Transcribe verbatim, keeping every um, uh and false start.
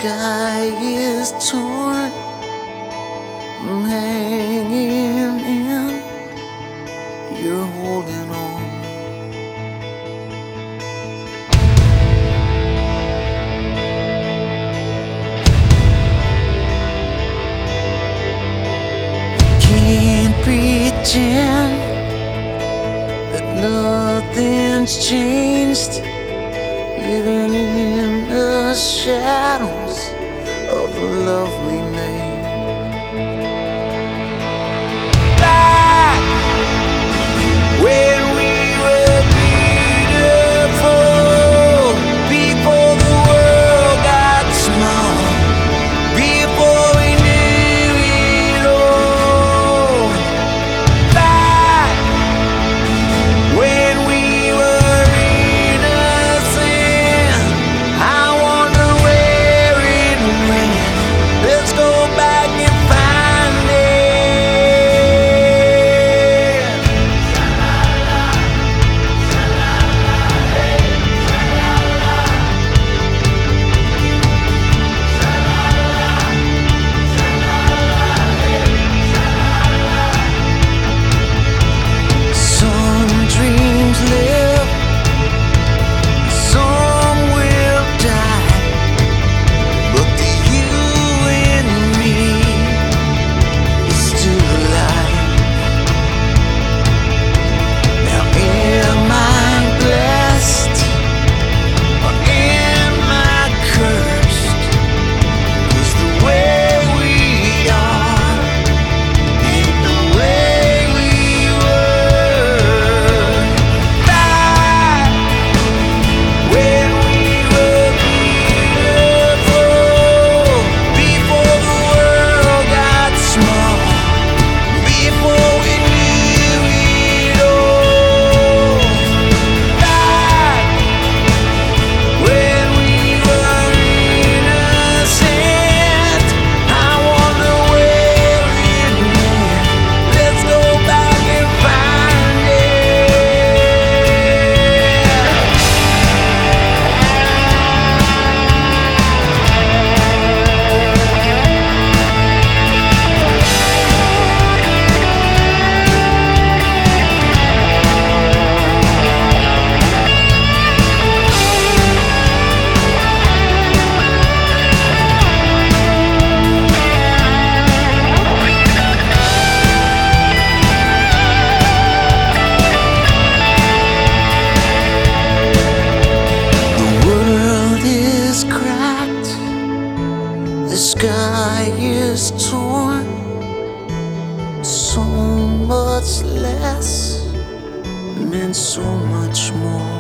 sky is torn, I'm hanging in, you're holding on. Can't pretend that nothing's changed, living in the shadows of the love we made. Back when we were beautiful, before the world got small, before we knew it all. Back when we were innocent, I wonder where it went. Let's go back and find it. Some dreams live, some will die, but the you and me is still alive. Now am I blessed or am I cursed? 'Cause the way we are ain't the way we were. Back when we were beautiful, before the world got small, before we knew it all. Back when we were innocent, I wonder where it went. Let's go back and find it. The world is cracked, the sky is torn, so much less meant so much more.